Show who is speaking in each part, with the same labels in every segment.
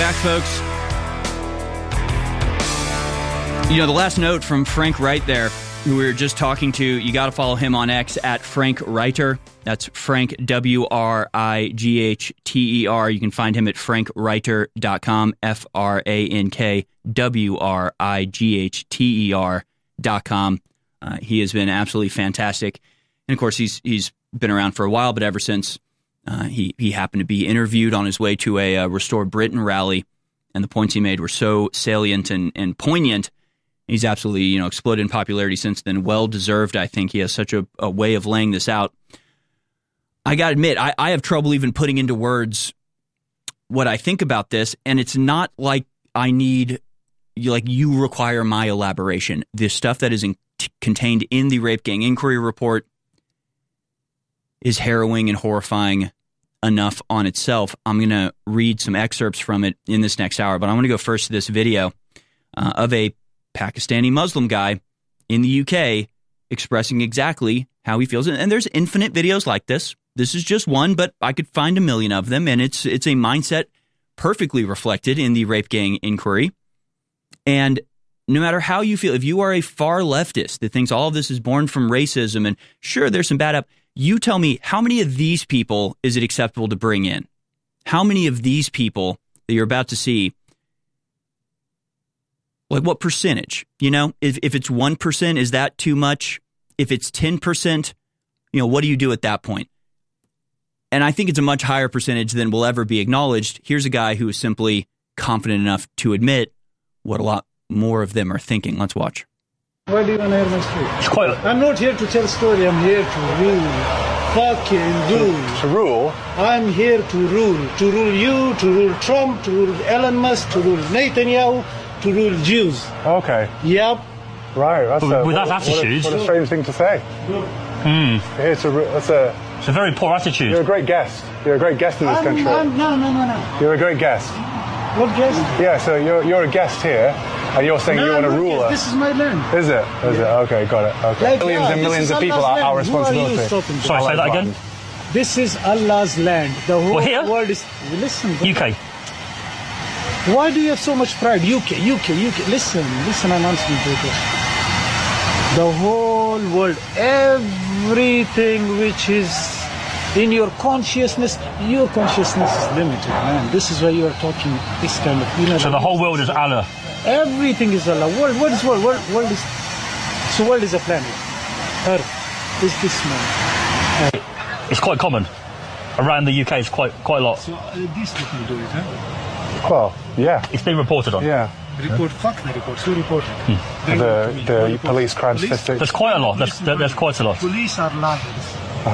Speaker 1: back, folks. You know, the last note from Frank Wright there, who we were just talking to, you got to follow him on X at Frank Writer. That's Frank, W-R-I-G-H-T-E-R. You can find him at frankwriter.com, F-R-A-N-K-W-R-I-G-H-T-E-R.com. He has been absolutely fantastic. And, of course, he's been around for a while, but ever since he happened to be interviewed on his way to a Restore Britain rally, and the points he made were so salient and poignant, he's absolutely, exploded in popularity since then. Well-deserved, I think. He has such a way of laying this out. I got to admit, I have trouble even putting into words what I think about this, and it's not like I need, you require my elaboration. The stuff that is contained in the Rape Gang Inquiry Report is harrowing and horrifying enough on itself. I'm going to read some excerpts from it in this next hour, but I want to go first to this video of a Pakistani Muslim guy in the UK expressing exactly how he feels. And there's infinite videos like this. This is just one, but I could find a million of them, and it's a mindset perfectly reflected in the Rape Gang Inquiry. And no matter how you feel, if you are a far leftist that thinks all of this is born from racism, and sure, there's some bad you tell me, how many of these people is it acceptable to bring in? How many of these people that you're about to see, what percentage? If it's 1%, is that too much? If it's 10%, what do you do at that point? And I think it's a much higher percentage than will ever be acknowledged. Here's a guy who is simply confident enough to admit what a lot more of them are thinking. Let's watch.
Speaker 2: Why do you want to hear my story? I'm not here to tell a story. I'm here to rule. Fucking rule.
Speaker 3: To rule?
Speaker 2: I'm here to rule. To rule you, to rule Trump, to rule Elon Musk, to rule Netanyahu, to rule Jews.
Speaker 3: Okay.
Speaker 2: Yep.
Speaker 3: Right.
Speaker 4: With that attitude.
Speaker 3: What a strange thing to say. It's a
Speaker 4: very poor attitude.
Speaker 3: You're a great guest. You're a great guest in this country.
Speaker 2: No.
Speaker 3: You're a great guest.
Speaker 2: What guest?
Speaker 3: Yeah, so you're a guest here, and you're saying you want to rule us.
Speaker 2: This is my land.
Speaker 3: Is it? Okay, got it. Okay. Millions and millions of people are our responsibility.
Speaker 4: Sorry, say that again?
Speaker 2: This is Allah's land. The whole
Speaker 4: here?
Speaker 2: world is... Listen.
Speaker 4: UK.
Speaker 2: Why do you have so much pride? UK. Listen, I'm answering to you. The whole world, everything which is in your consciousness is limited, man. This is why you are talking this kind of...
Speaker 4: So the whole world is Allah?
Speaker 2: Everything is Allah. What is world? World is... So world is a planet. Earth is this man.
Speaker 4: It's quite common. Around the UK, it's quite a lot.
Speaker 2: So these people do it, huh?
Speaker 3: Well, yeah.
Speaker 4: It's been reported on.
Speaker 3: Yeah.
Speaker 2: Fuck the reports. Who reported?
Speaker 3: The police crime statistics.
Speaker 4: There's quite a lot. There's quite a lot.
Speaker 2: Police are liars.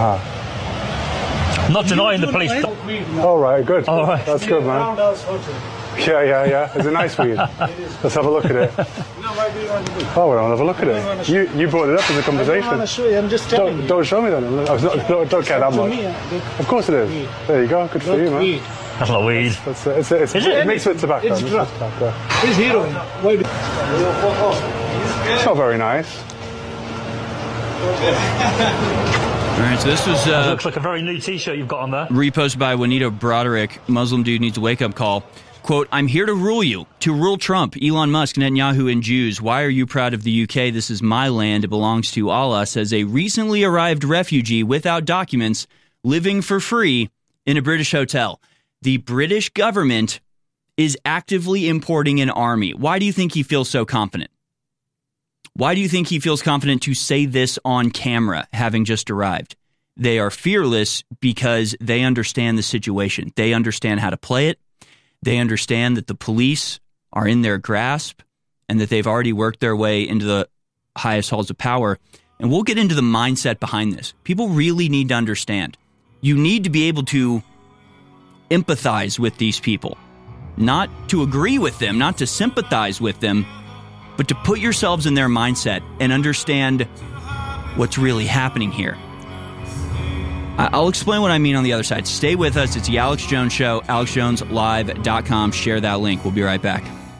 Speaker 4: Not denying the police.
Speaker 3: All right, good.
Speaker 4: All right.
Speaker 3: That's good, man. Yeah. It's a nice weed. Let's have a look at it.
Speaker 2: No, why do you want to do it?
Speaker 3: Oh, we'll have a look at it. You brought it up as a conversation.
Speaker 2: I don't want to show you. I'm just telling you.
Speaker 3: Don't show me then. Don't care that much. Of course it is. There you go. Good for you, man.
Speaker 4: That's not weed.
Speaker 3: It makes it tobacco.
Speaker 2: It's drug. It's heroin. Why do
Speaker 3: It's not very nice.
Speaker 1: All right, so this was...
Speaker 4: looks like a very new T-shirt you've got on there.
Speaker 1: Reposted by Juanito Broderick. Muslim dude needs a wake-up call. Quote, I'm here to rule you, to rule Trump, Elon Musk, Netanyahu, and Jews. Why are you proud of the UK? This is my land. It belongs to Allah, says a recently arrived refugee without documents living for free in a British hotel. The British government is actively importing an army. Why do you think he feels so confident? Why do you think he feels confident to say this on camera, having just arrived? They are fearless because they understand the situation. They understand how to play it. They understand that the police are in their grasp and that they've already worked their way into the highest halls of power. And we'll get into the mindset behind this. People really need to understand. You need to be able to empathize with these people, not to agree with them, not to sympathize with them, but to put yourselves in their mindset and understand what's really happening here. I'll explain what I mean on the other side. Stay with us. It's the Alex Jones Show, alexjoneslive.com. Share that link. We'll be right back.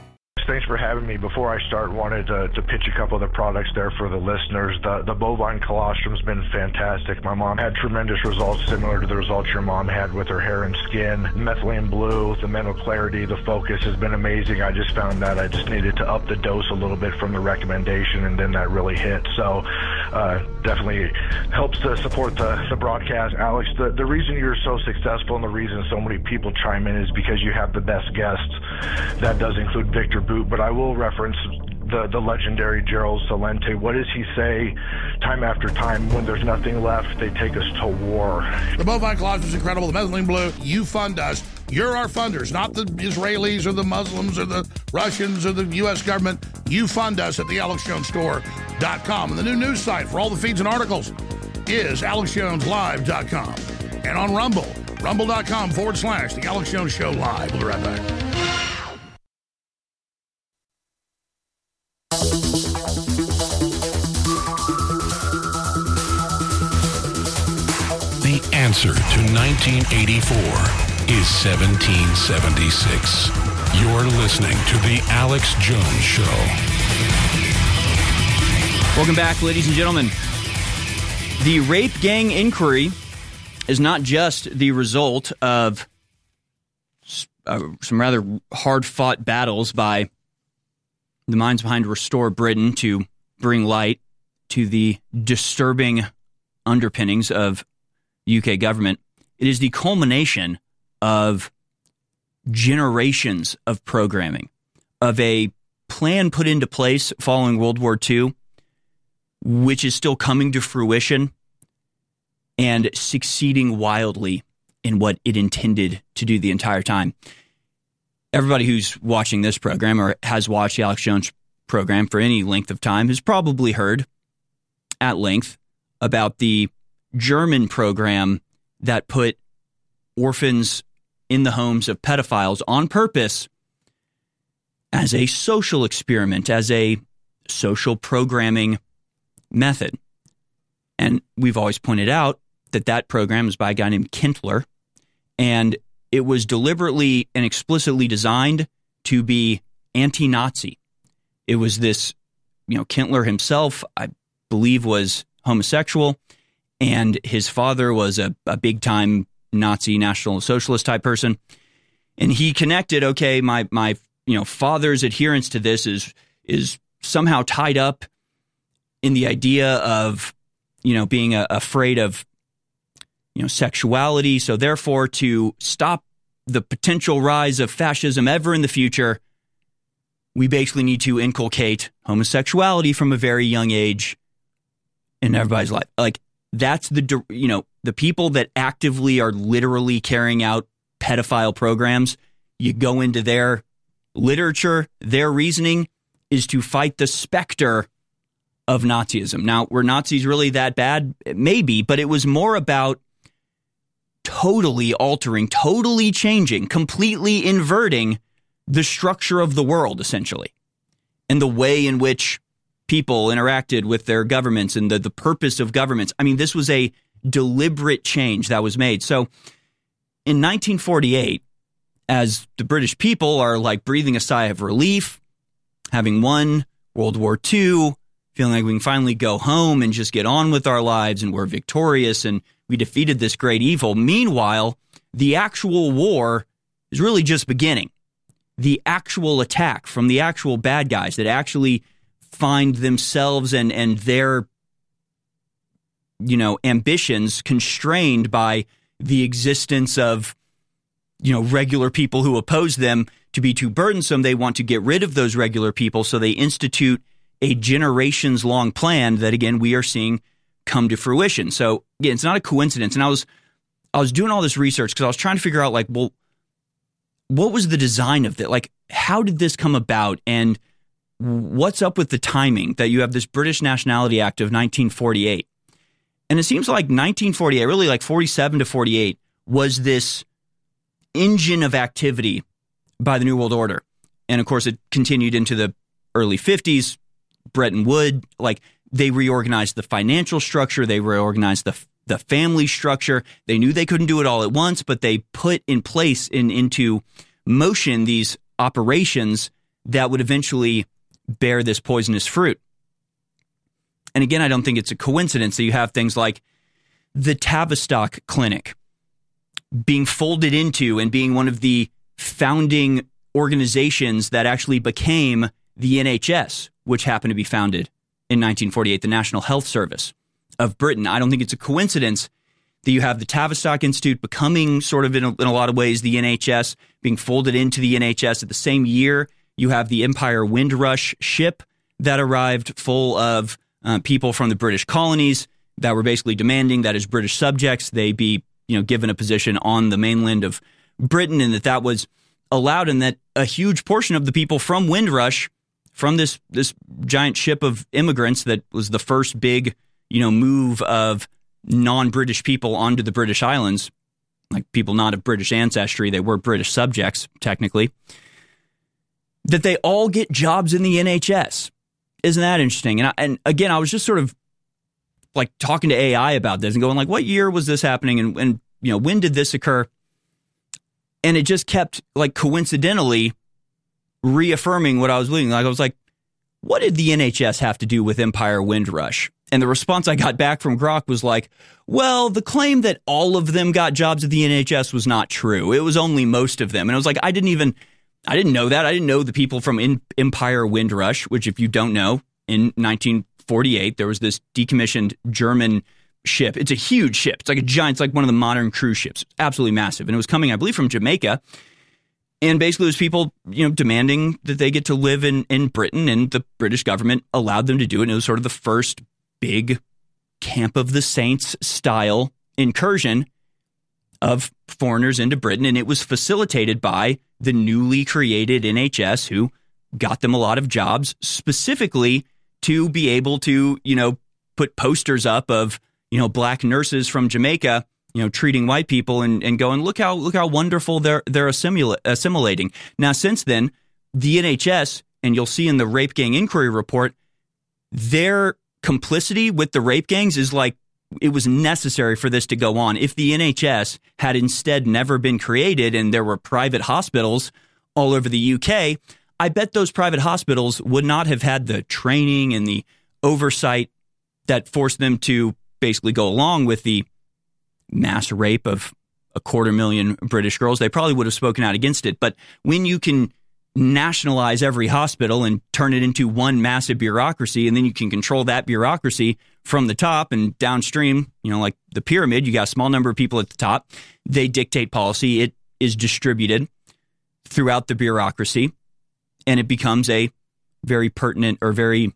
Speaker 5: thanks for having me. Before I start, wanted to pitch a couple of the products there for the listeners. The bovine colostrum's been fantastic. My mom had tremendous results similar to the results your mom had with her hair and skin. Methylene Blue, the mental clarity, the focus has been amazing. I just found that I just needed to up the dose a little bit from the recommendation, and then that really hit. So definitely helps to support the broadcast. Alex, the reason you're so successful and the reason so many people chime in is because you have the best guests. That does include Victor Boot, but I will reference the legendary Gerald Celente. What does he say time after time? When there's nothing left, they take us to war.
Speaker 6: The bovine colostrum is incredible. The Methylene Blue, you fund us. You're our funders, not the Israelis or the Muslims or the Russians or the U.S. government. You fund us at the AlexJonesStore.com. And the new news site for all the feeds and articles is AlexJonesLive.com. And on Rumble, rumble.com/The Alex Jones Show Live. We'll be right back.
Speaker 7: The answer to 1984 is 1776. You're listening to The Alex Jones Show.
Speaker 1: Welcome back, ladies and gentlemen. The rape gang inquiry is not just the result of some rather hard-fought battles by the minds behind Restore Britain to bring light to the disturbing underpinnings of the UK government. It is the culmination of generations of programming, of a plan put into place following World War II, which is still coming to fruition and succeeding wildly in what it intended to do the entire time. Everybody who's watching this program or has watched the Alex Jones program for any length of time has probably heard at length about the German program that put orphans in the homes of pedophiles on purpose as a social experiment, as a social programming method. And we've always pointed out that program is by a guy named Kindler, and it was deliberately and explicitly designed to be anti-Nazi. It was this, Kindler himself, I believe, was homosexual, and his father was a big-time Nazi National Socialist type person. And he connected, okay, my father's adherence to this is somehow tied up in the idea of, being afraid of, sexuality. So therefore, to stop the potential rise of fascism ever in the future, we basically need to inculcate homosexuality from a very young age in everybody's life. Like, that's the people that actively are literally carrying out pedophile programs. You go into their literature, their reasoning is to fight the specter of Nazism. Now, were Nazis really that bad? Maybe, but it was more about totally altering, totally changing, completely inverting the structure of the world, essentially, and the way in which people interacted with their governments and the purpose of governments. I mean, this was a deliberate change that was made. So in 1948, as the British people are like breathing a sigh of relief, having won World War II, feeling like we can finally go home and just get on with our lives and we're victorious and we defeated this great evil. Meanwhile, the actual war is really just beginning. The actual attack from the actual bad guys that actually find themselves and their, ambitions constrained by the existence of, regular people who oppose them to be too burdensome. They want to get rid of those regular people, so they institute a generations-long plan that, again, we are seeing come to fruition. So, again, it's not a coincidence. And I was doing all this research because I was trying to figure out, what was the design of that? Like, how did this come about? And what's up with the timing that you have this British Nationality Act of 1948? And it seems like 1948, really like 47 to 48, was this engine of activity by the New World Order. And, of course, it continued into the early 50s. Bretton Woods, they reorganized the financial structure. They reorganized the family structure. They knew they couldn't do it all at once, but they put in place into motion these operations that would eventually bear this poisonous fruit. And again, I don't think it's a coincidence that you have things like the Tavistock Clinic being folded into and being one of the founding organizations that actually became the NHS, which happened to be founded in 1948, the National Health Service of Britain. I don't think it's a coincidence that you have the Tavistock Institute becoming sort of in a lot of ways the NHS, being folded into the NHS. At the same year, you have the Empire Windrush ship that arrived full of people from the British colonies that were basically demanding that as British subjects they be given a position on the mainland of Britain, and that was allowed, and that a huge portion of the people from Windrush, from this giant ship of immigrants that was the first big move of non-British people onto the British islands, like people not of British ancestry, they were British subjects technically, that they all get jobs in the NHS. Isn't that interesting? And again, I was just sort of like talking to AI about this and going like, what year was this happening? And when did this occur? And it just kept like coincidentally reaffirming what I was believing. Like I was like, what did the NHS have to do with Empire Windrush? And the response I got back from Grok was like, well, the claim that all of them got jobs at the NHS was not true. It was only most of them. And I was like, I didn't know that. I didn't know the people from Empire Windrush, which if you don't know, in 1948, there was this decommissioned German ship. It's a huge ship. It's like a giant, it's like one of the modern cruise ships. It's absolutely massive. And it was coming, I believe, from Jamaica. And basically it was people, demanding that they get to live in Britain, and the British government allowed them to do it. And it was sort of the first big Camp of the Saints style incursion of foreigners into Britain. And it was facilitated by the newly created NHS, who got them a lot of jobs specifically to be able to, put posters up of, black nurses from Jamaica, treating white people and going, look how wonderful they're assimilating. Now, since then, the NHS, and you'll see in the Rape Gang Inquiry Report, their complicity with the rape gangs is like, it was necessary for this to go on. If the NHS had instead never been created and there were private hospitals all over the UK, I bet those private hospitals would not have had the training and the oversight that forced them to basically go along with the mass rape of 250,000 British girls. They probably would have spoken out against it. But when you can nationalize every hospital and turn it into one massive bureaucracy, and then you can control that bureaucracy from the top and downstream, like the pyramid, you got a small number of people at the top. They dictate policy. It is distributed throughout the bureaucracy, and it becomes a very pertinent or very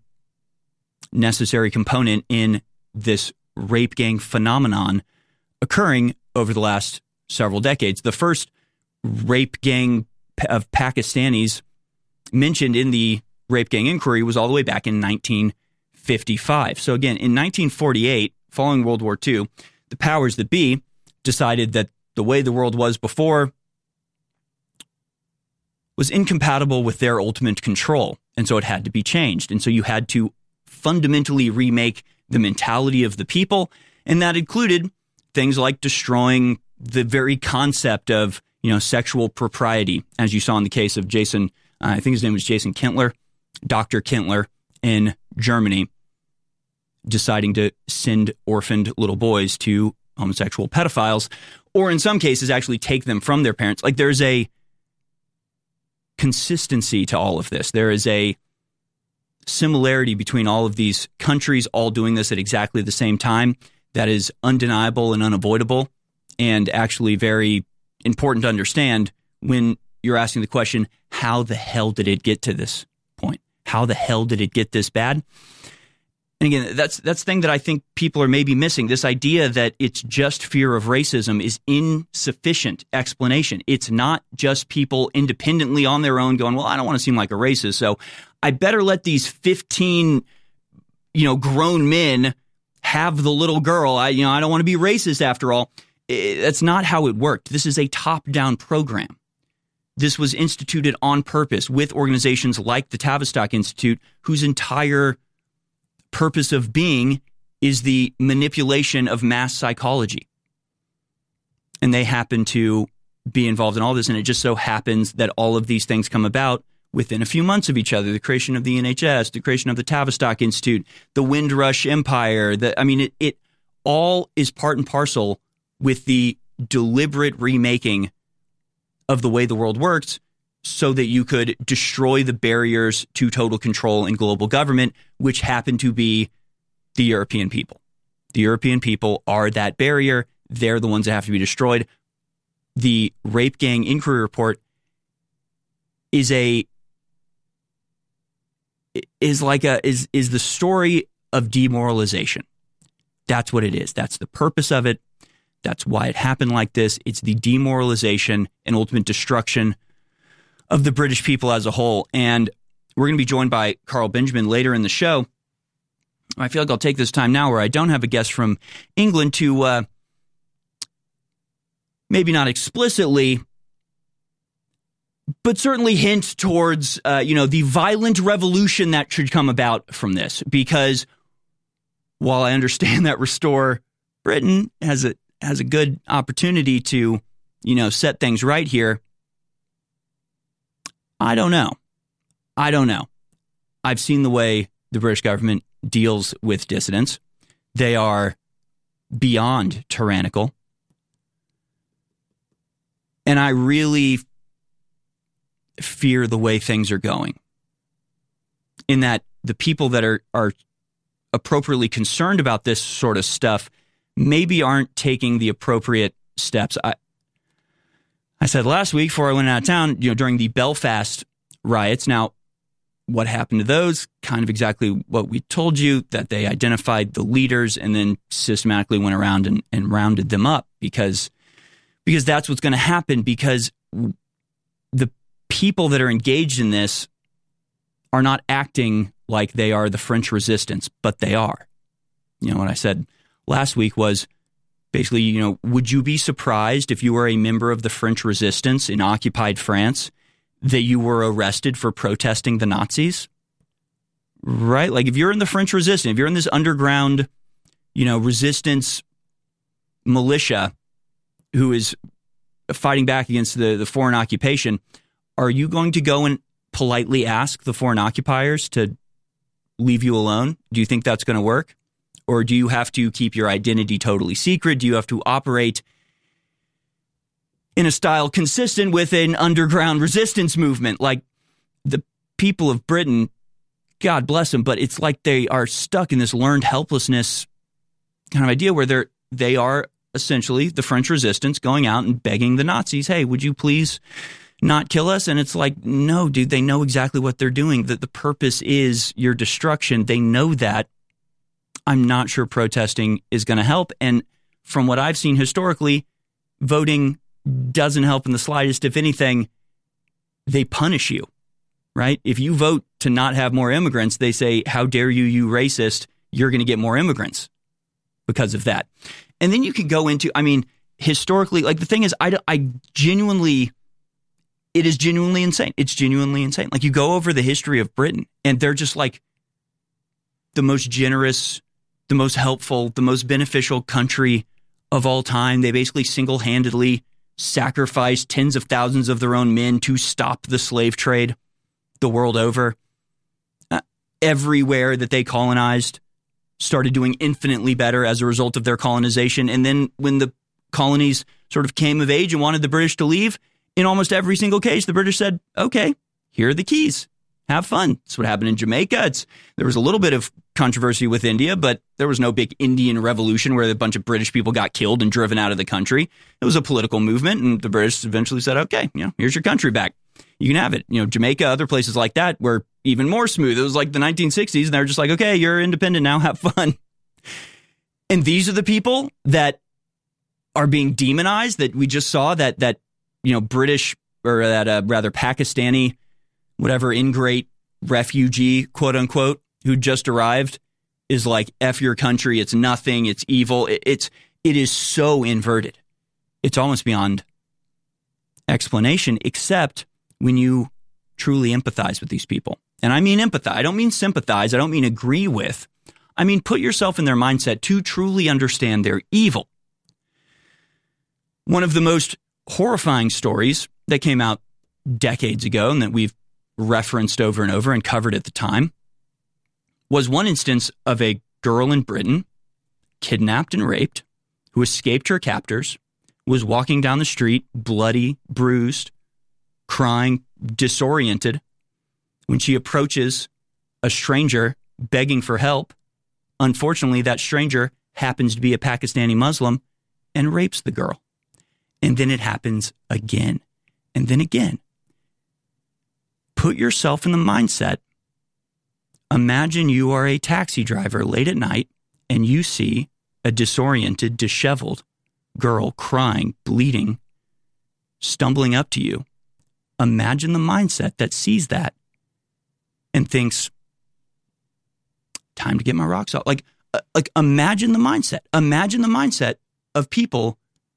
Speaker 1: necessary component in this rape gang phenomenon occurring over the last several decades. The first rape gang of Pakistanis mentioned in the Rape Gang Inquiry was all the way back in 1955. So again, in 1948, following World War II, the powers that be decided that the way the world was before was incompatible with their ultimate control, and so it had to be changed. And so you had to fundamentally remake the mentality of the people, and that included things like destroying the very concept of sexual propriety, as you saw in the case of Jason, I think his name was Jason Kindler, Dr. Kindler in Germany, deciding to send orphaned little boys to homosexual pedophiles, or in some cases actually take them from their parents. Like, there's a consistency to all of this. There is a similarity between all of these countries all doing this at exactly the same time that is undeniable and unavoidable, and actually very important to understand when you're asking the question, how the hell did it get to this point? How the hell did it get this bad? And again, that's the thing that I think people are maybe missing. This idea that it's just fear of racism is insufficient explanation. It's not just people independently on their own going, well, I don't want to seem like a racist, so I better let these 15, grown men have the little girl. I don't want to be racist after all. That's not how it worked. This is a top-down program. This was instituted on purpose with organizations like the Tavistock Institute, whose entire purpose of being is the manipulation of mass psychology. And they happen to be involved in all this, and it just so happens that all of these things come about within a few months of each other. The creation of the NHS, the creation of the Tavistock Institute, the Windrush Empire. It all is part and parcel with the deliberate remaking of the way the world works so that you could destroy the barriers to total control in global government, which happen to be the European people. The European people are that barrier. They're the ones that have to be destroyed. The Rape Gang Inquiry Report is the story of demoralization. That's what it is. That's the purpose of it. That's why it happened like this. It's the demoralization and ultimate destruction of the British people as a whole. And we're going to be joined by Carl Benjamin later in the show. I feel like I'll take this time now where I don't have a guest from England to maybe not explicitly, but certainly hint towards, the violent revolution that should come about from this. Because while I understand that Restore Britain has a good opportunity to, set things right here, I don't know. I've seen the way the British government deals with dissidents. They are beyond tyrannical. And I really fear the way things are going. In that the people that are appropriately concerned about this sort of stuff maybe aren't taking the appropriate steps. I said last week before I went out of town, during the Belfast riots. Now, what happened to those? Kind of exactly what we told you, that they identified the leaders and then systematically went around and rounded them up because that's what's going to happen, because the people that are engaged in this are not acting like they are the French resistance, but they are. What I said last week was basically, would you be surprised if you were a member of the French resistance in occupied France that you were arrested for protesting the Nazis? Right? Like if you're in the French resistance, if you're in this underground, resistance militia who is fighting back against the foreign occupation, are you going to go and politely ask the foreign occupiers to leave you alone? Do you think that's going to work? Or do you have to keep your identity totally secret? Do you have to operate in a style consistent with an underground resistance movement? Like the people of Britain, God bless them, but it's like they are stuck in this learned helplessness kind of idea where they are essentially the French resistance going out and begging the Nazis, hey, would you please not kill us? And it's like, no, dude, they know exactly what they're doing, that the purpose is your destruction. They know that. I'm not sure protesting is going to help. And from what I've seen historically, voting doesn't help in the slightest. If anything, they punish you, right? If you vote to not have more immigrants, they say, how dare you, you racist, you're going to get more immigrants because of that. And then you could go into, historically, like the thing is, I genuinely, it is genuinely insane. It's genuinely insane. Like you go over the history of Britain and they're just like the most generous, the most helpful, the most beneficial country of all time. They basically single-handedly sacrificed tens of thousands of their own men to stop the slave trade the world over. Everywhere that they colonized started doing infinitely better as a result of their colonization. And then when the colonies sort of came of age and wanted the British to leave, in almost every single case, the British said, okay, here are the keys. Have fun. That's what happened in Jamaica. There was a little bit of controversy with India, but there was no big Indian revolution where a bunch of British people got killed and driven out of the country. It was a political movement, and the British eventually said, okay, here's your country back. You can have it. Jamaica, other places like that were even more smooth. It was like the 1960s, and they're just like, okay, you're independent now, have fun. And these are the people that are being demonized, that we just saw that British, or that rather Pakistani, whatever ingrate refugee, quote unquote, who just arrived is like, F your country. It's nothing. It's evil. It is so inverted. It's almost beyond explanation, except when you truly empathize with these people. And I mean empathize. I don't mean sympathize. I don't mean agree with. I mean, put yourself in their mindset to truly understand their evil. One of the most horrifying stories that came out decades ago and that we've referenced over and over and covered at the time, was one instance of a girl in Britain kidnapped and raped who escaped her captors, was walking down the street, bloody, bruised, crying, disoriented. When she approaches a stranger begging for help, unfortunately, that stranger happens to be a Pakistani Muslim and rapes the girl. And then it happens again and then again. Put yourself in the mindset. Imagine you are a taxi driver late at night and you see a disoriented, disheveled girl crying, bleeding, stumbling up to you. Imagine the mindset that sees that and thinks, time to get my rocks off. Like imagine the mindset. Imagine the mindset of people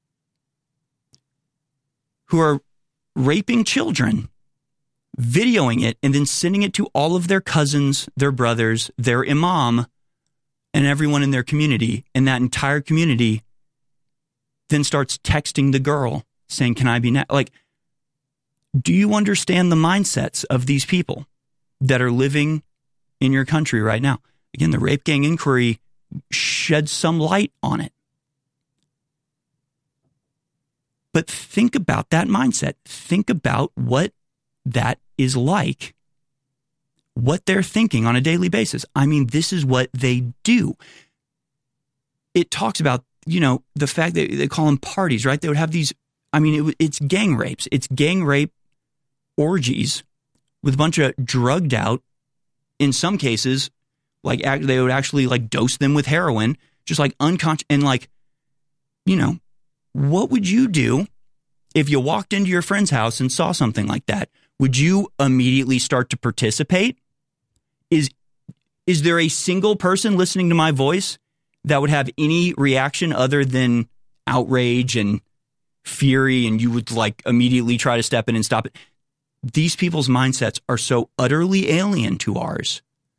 Speaker 1: who are raping children, videoing it, and then sending it to all of their cousins, their brothers, their imam, and everyone in their community. And that entire community then starts texting the girl saying, can I be like, do you understand the mindsets of these people that are living in your country right now? Again, the Rape Gang Inquiry sheds some light on it. But think about that mindset. Think about what that is like, what they're thinking on a daily basis. I mean, this is what they do. It talks about, the fact that they call them parties, right? They would have these, it's gang rapes. It's gang rape orgies with a bunch of drugged out, in some cases, like they would actually like dose them with heroin, just like unconscious. And like, what would you do if you walked into your friend's house and saw something like that? Would you immediately start to participate? Is there a single person listening to my voice that would have any reaction other than outrage and fury, and you would like immediately try to step in and stop it? These people's mindsets are so utterly alien to ours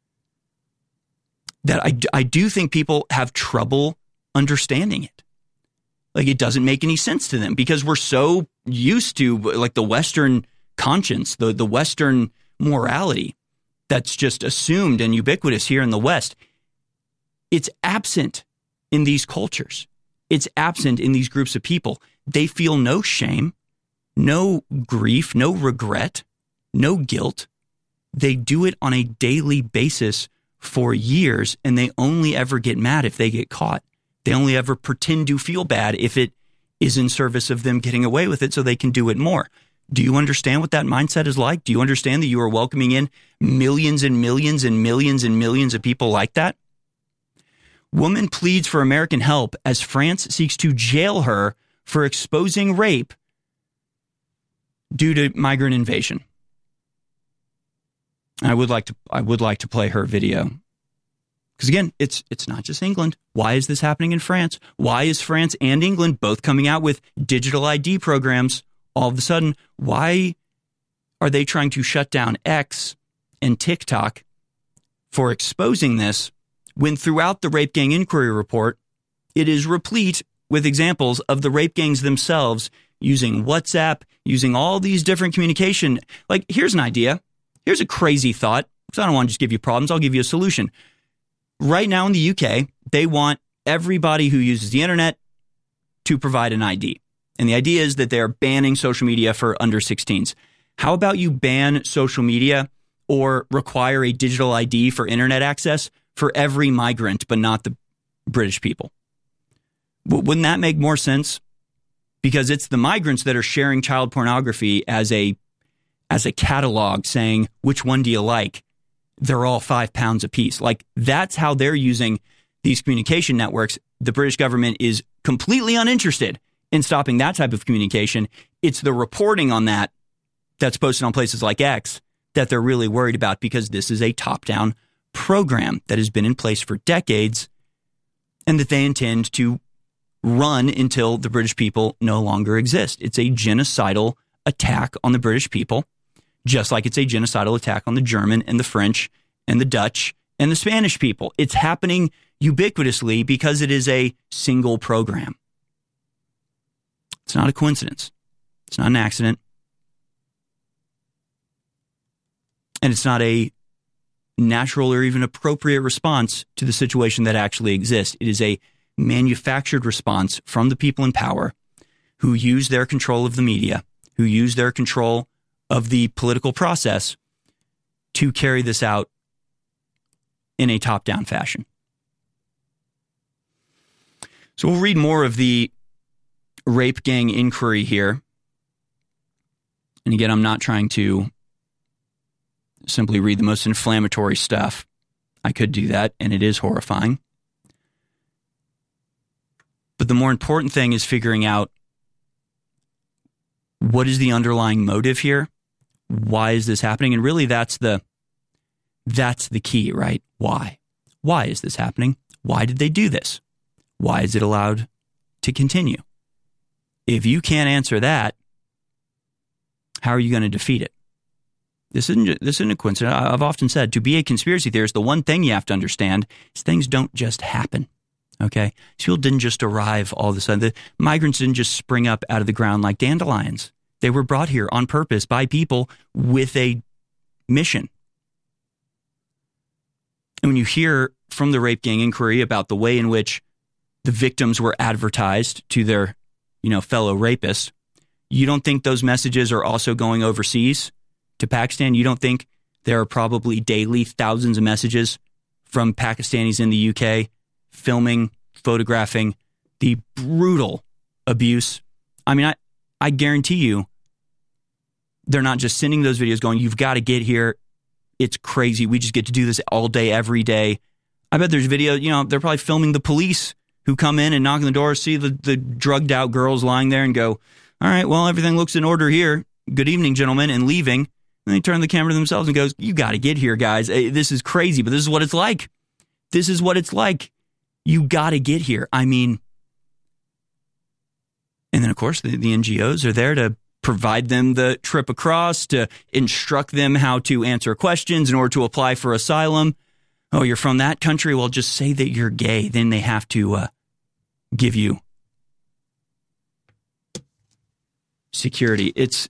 Speaker 1: that I do think people have trouble understanding it. Like, it doesn't make any sense to them because we're so used to like the Western conscience, the Western morality that's just assumed and ubiquitous here in the West. It's absent in these cultures. It's absent in these groups of people. They feel no shame, no grief, no regret, no guilt. They do it on a daily basis for years, and they only ever get mad if they get caught. They only ever pretend to feel bad if it is in service of them getting away with it so they can do it more. Do you understand what that mindset is like? Do you understand that you are welcoming in millions and millions and millions and millions of people like that? Woman pleads for American help as France seeks to jail her for exposing rape due to migrant invasion. I would like to play her video. Because again, it's not just England. Why is this happening in France? Why is France and England both coming out with digital ID programs all of a sudden? Why are they trying to shut down X and TikTok for exposing this when throughout the Rape Gang Inquiry Report, it is replete with examples of the rape gangs themselves using WhatsApp, using all these different communication? Like, here's an idea. Here's a crazy thought. Because I don't want to just give you problems. I'll give you a solution. Right now in the UK, they want everybody who uses the internet to provide an ID. And the idea is that they're banning social media for under 16s. How about you ban social media or require a digital ID for internet access for every migrant, but not the British people? Wouldn't that make more sense? Because it's the migrants that are sharing child pornography as a catalog saying, which one do you like? They're all £5 a piece. Like, that's how they're using these communication networks. The British government is completely uninterested in stopping that type of communication. It's the reporting on that that's posted on places like X that they're really worried about, because this is a top-down program that has been in place for decades and that they intend to run until the British people no longer exist. It's a genocidal attack on the British people, just like it's a genocidal attack on the German and the French and the Dutch and the Spanish people. It's happening ubiquitously because it is a single program. It's not a coincidence. It's not an accident. And it's not a natural or even appropriate response to the situation that actually exists. It is a manufactured response from the people in power who use their control of the media, who use their control of the political process to carry this out in a top-down fashion. So we'll read more of the rape gang inquiry here. And again, I'm not trying to simply read the most inflammatory stuff. I could do that, and it is horrifying. But the more important thing is figuring out what is the underlying motive here? Why is this happening? And really, that's the key, right? Why? Why is this happening? Why did they do this? Why is it allowed to continue? If you can't answer that, how are you going to defeat it? This isn't a coincidence. I've often said, to be a conspiracy theorist, the one thing you have to understand is things don't just happen. Okay? These people didn't just arrive all of a sudden. The migrants didn't just spring up out of the ground like dandelions. They were brought here on purpose by people with a mission. And when you hear from the rape gang inquiry about the way in which the victims were advertised to their, fellow rapists, you don't think those messages are also going overseas to Pakistan? You don't think there are probably daily thousands of messages from Pakistanis in the UK filming, photographing the brutal abuse? I mean, I guarantee you they're not just sending those videos going, you've got to get here. It's crazy. We just get to do this all day, every day. I bet there's video, they're probably filming the police who come in and knock on the door, see the drugged out girls lying there and go, all right, well, everything looks in order here. Good evening, gentlemen, and leaving. And they turn the camera to themselves and goes, you got to get here, guys. This is crazy, but this is what it's like. This is what it's like. You got to get here. I mean, and then, of course, the NGOs are there to provide them the trip across, to instruct them how to answer questions in order to apply for asylum. Oh, you're from that country? Well, just say that you're gay. Then they have to give you security. It's,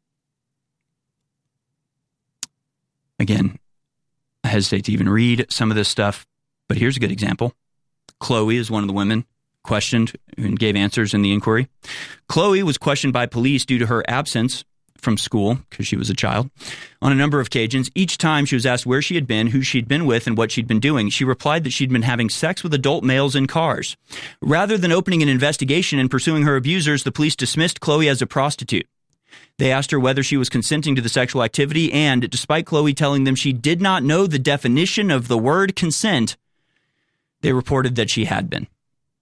Speaker 1: again, I hesitate to even read some of this stuff, but here's a good example. Chloe is one of the women questioned and gave answers in the inquiry. Chloe was questioned by police due to her absence from school, because she was a child, on a number of occasions. Each time she was asked where she had been, who she'd been with, and what she'd been doing. She replied that she'd been having sex with adult males in cars. Rather than opening an investigation and pursuing her abusers, the police dismissed Chloe as a prostitute. They asked her whether she was consenting to the sexual activity, and despite Chloe telling them she did not know the definition of the word consent, they reported that she had been.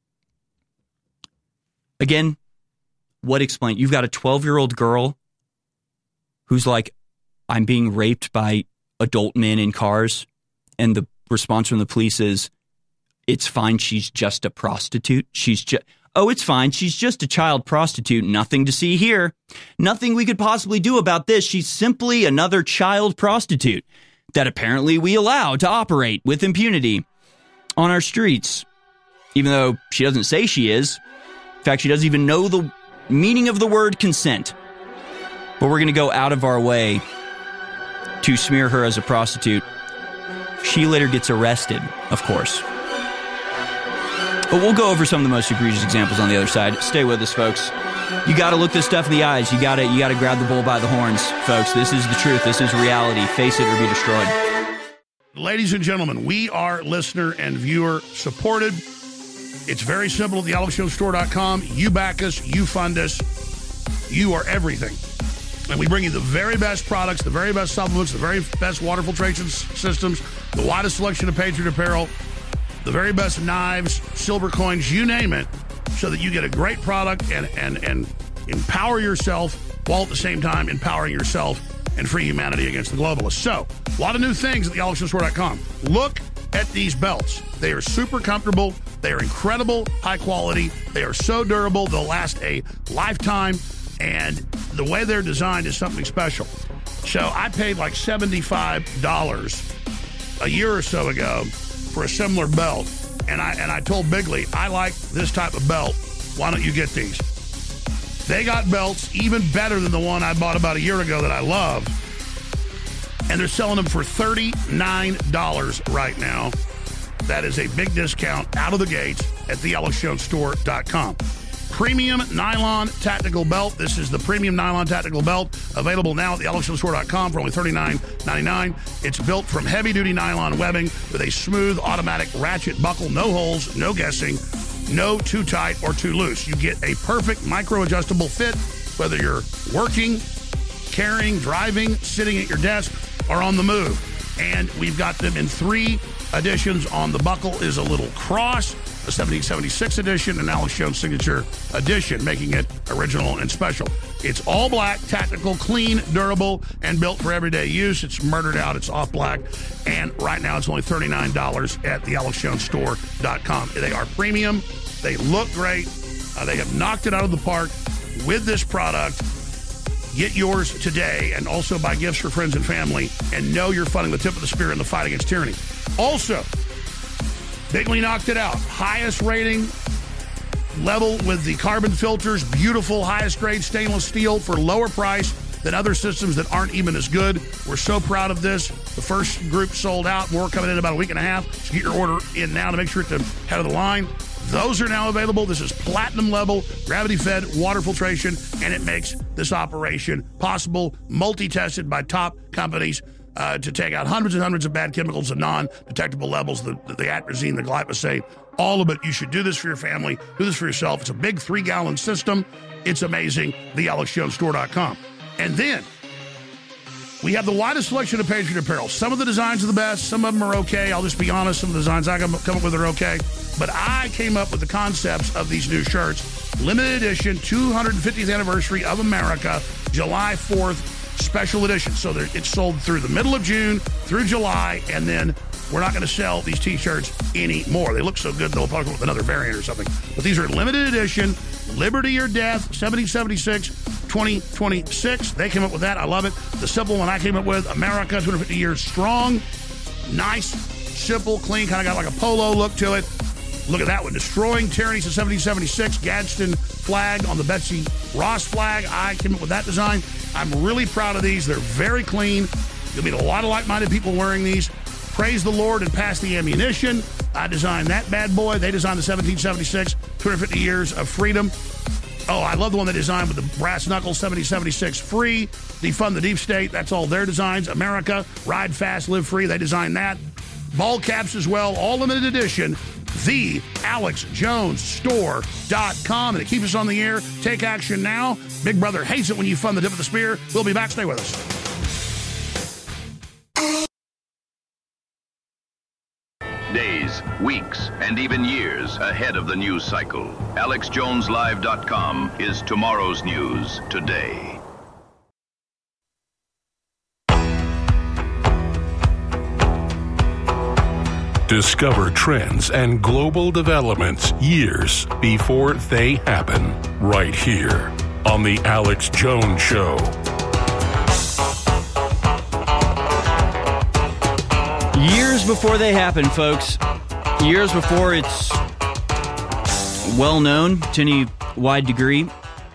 Speaker 1: Again, what explains? You've got a 12-year-old girl who's like, I'm being raped by adult men in cars, and the response from the police is, it's fine, she's just a prostitute. It's fine, she's just a child prostitute. Nothing to see here. Nothing we could possibly do about this. She's simply another child prostitute that apparently we allow to operate with impunity on our streets, even though she doesn't say she is. In fact, she doesn't even know the meaning of the word consent. But we're going to go out of our way to smear her as a prostitute. She later gets arrested, of course. But we'll go over some of the most egregious examples on the other side. Stay with us, folks. You got to look this stuff in the eyes. You got to grab the bull by the horns, folks. This is the truth. This is reality. Face it or be destroyed.
Speaker 6: Ladies and gentlemen, we are listener and viewer supported. It's very simple at thealexshowstore.com. You back us. You fund us. You are everything. And we bring you the very best products, the very best supplements, the very best water filtration systems, the widest selection of Patriot apparel, the very best knives, silver coins, you name it, so that you get a great product and empower yourself while at the same time empowering yourself and free humanity against the globalists. So, a lot of new things at thealexshowstore.com. Look at these belts. They are super comfortable. They are incredible high quality. They are so durable. They'll last a lifetime. And the way they're designed is something special. So I paid like $75 a year or so ago for a similar belt. And I told Bigley, I like this type of belt. Why don't you get these? They got belts even better than the one I bought about a year ago that I love. And they're selling them for $39 right now. That is a big discount out of the gates at thealexjonesstore.com. Premium nylon tactical belt. This is the premium nylon tactical belt, available now at thealexjonesstore.com for only $39.99. It's built from heavy-duty nylon webbing with a smooth automatic ratchet buckle. No holes, no guessing, no too tight or too loose. You get a perfect micro-adjustable fit, whether you're working, carrying, driving, sitting at your desk, or on the move. And we've got them in 3 editions. On the buckle is a little cross, the 1776 edition, and Alex Jones Signature edition, making it original and special. It's all black, tactical, clean, durable, and built for everyday use. It's murdered out. It's off black. And right now it's only $39 at thealexjonesstore.com. They are premium. They look great. They have knocked it out of the park with this product. Get yours today, and also buy gifts for friends and family, and know you're funding the tip of the spear in the fight against tyranny. Also, Bigley knocked it out. Highest rating level with the carbon filters. Beautiful, highest grade stainless steel for lower price than other systems that aren't even as good. We're so proud of this. The first group sold out. More coming in about a week and a half. So get your order in now to make sure it's ahead of the line. Those are now available. This is platinum level, gravity-fed water filtration, and it makes this operation possible, multi-tested by top companies to take out hundreds and hundreds of bad chemicals and non-detectable levels, the atrazine, the glyphosate, all of it. You should do this for your family. Do this for yourself. It's a big 3-gallon system. It's amazing. TheAlexJonesStore.com. And then we have the widest selection of Patriot apparel. Some of the designs are the best. Some of them are okay. I'll just be honest. Some of the designs I come up with are okay. But I came up with the concepts of these new shirts. Limited edition, 250th anniversary of America, July 4th, special edition. So it's sold through the middle of June, through July, and then we're not going to sell these T-shirts anymore. They look so good, they'll probably come with another variant or something. But these are limited edition, Liberty or Death, 1776, 2026. They came up with that. I love it. The simple one I came up with, America, 250 years strong. Nice, simple, clean, kind of got like a polo look to it. Look at that one. Destroying Tyranny since 1776. Gadsden flag on the Betsy Ross flag. I came up with that design. I'm really proud of these. They're very clean. You'll meet a lot of like-minded people wearing these. Praise the Lord and pass the ammunition. I designed that bad boy. They designed the 1776, 250 years of freedom. Oh, I love the one they designed with the brass knuckles, 1776 free. Defund the deep state. That's all their designs. America, ride fast, live free. They designed that. Ball caps as well, all limited edition. TheAlexJonesStore.com. And it keeps us on the air. Take action now. Big Brother hates it when you fund the tip of the spear. We'll be back. Stay with us.
Speaker 8: Days, weeks, and even years ahead of the news cycle. AlexJonesLive.com is tomorrow's news today.
Speaker 7: Discover trends and global developments years before they happen, right here on The Alex Jones Show.
Speaker 1: Years before they happen, folks. Years before it's well known to any wide degree.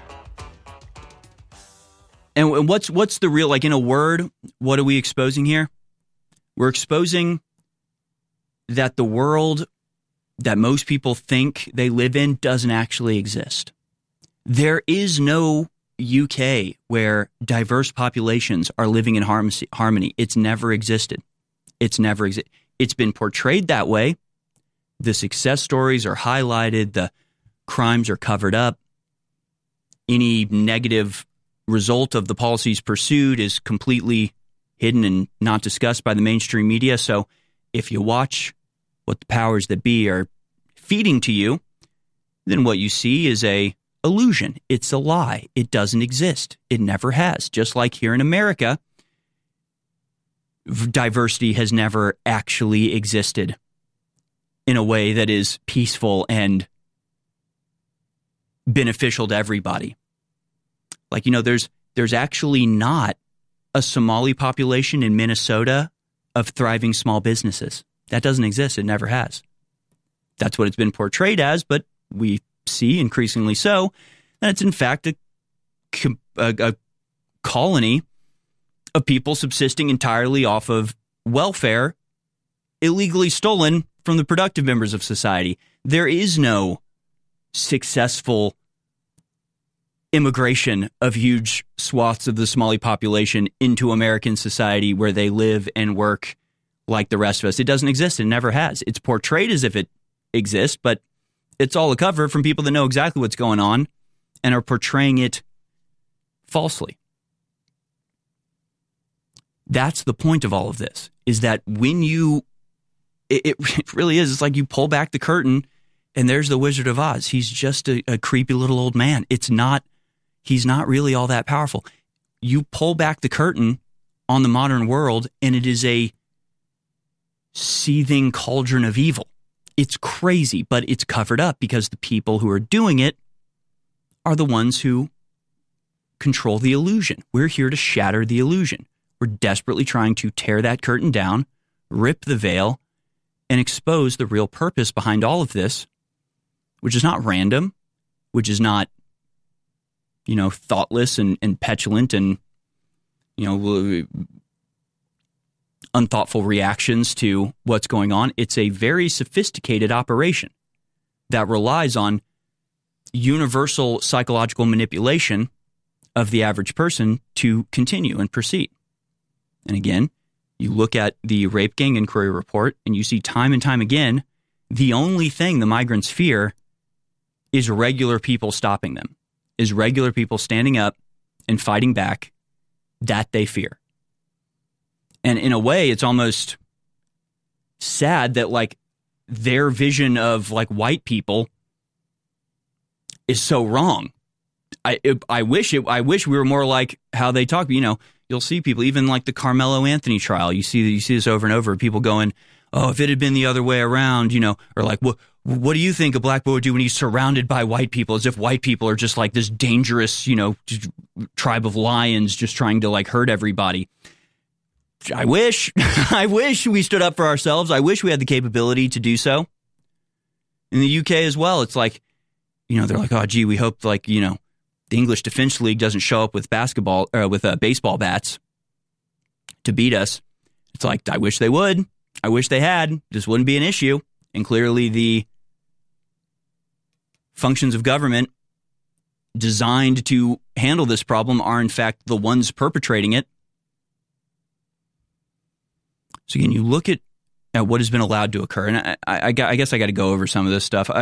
Speaker 1: And what's the real, like in a word, what are we exposing here? We're exposing that the world that most people think they live in doesn't actually exist. There is no UK where diverse populations are living in harmony. It's never existed. It's never existed. It's been portrayed that way. The success stories are highlighted. The crimes are covered up. Any negative result of the policies pursued is completely hidden and not discussed by the mainstream media. So if you watch what the powers that be are feeding to you, then what you see is a illusion. It's a lie. It doesn't exist. It never has. Just like here in America, diversity has never actually existed in a way that is peaceful and beneficial to everybody. Like, there's actually not a Somali population in Minnesota of thriving small businesses. That doesn't exist. It never has. That's what it's been portrayed as, but we see increasingly so that it's in fact a colony of people subsisting entirely off of welfare illegally stolen from the productive members of society. There is no successful immigration of huge swaths of the Somali population into American society where they live and work like the rest of us. It doesn't exist. It never has. It's portrayed as if it exists, but it's all a cover from people that know exactly what's going on and are portraying it falsely. That's the point of all of this, is that when it really is, it's like you pull back the curtain and there's the Wizard of Oz. He's just a creepy little old man. He's not really all that powerful. You pull back the curtain on the modern world and it is a seething cauldron of evil. It's crazy, but it's covered up because the people who are doing it are the ones who control the illusion. We're here to shatter the illusion. We're desperately trying to tear that curtain down, rip the veil, and expose the real purpose behind all of this, which is not random, which is not, thoughtless and petulant and, unthoughtful reactions to what's going on. It's a very sophisticated operation that relies on universal psychological manipulation of the average person to continue and proceed. And again, you look at the Rape Gang Inquiry Report and you see time and time again, the only thing the migrants fear is regular people stopping them, is regular people standing up and fighting back. That they fear. And in a way, it's almost sad that their vision of white people is so wrong. I wish we were more like how they talk. You'll see people, even like the Carmelo Anthony trial. You see this over and over. People going, "Oh, if it had been the other way around," or like, what do you think a black boy would do when he's surrounded by white people? As if white people are just like this dangerous, tribe of lions just trying to hurt everybody. I wish we stood up for ourselves. I wish we had the capability to do so. In the UK as well, it's like, they're like, oh, gee, we hope the English Defense League doesn't show up with baseball bats to beat us. It's like, I wish they would. I wish they had. This wouldn't be an issue. And clearly the functions of government designed to handle this problem are in fact the ones perpetrating it. So again, you look at what has been allowed to occur, and I guess I got to go over some of this stuff.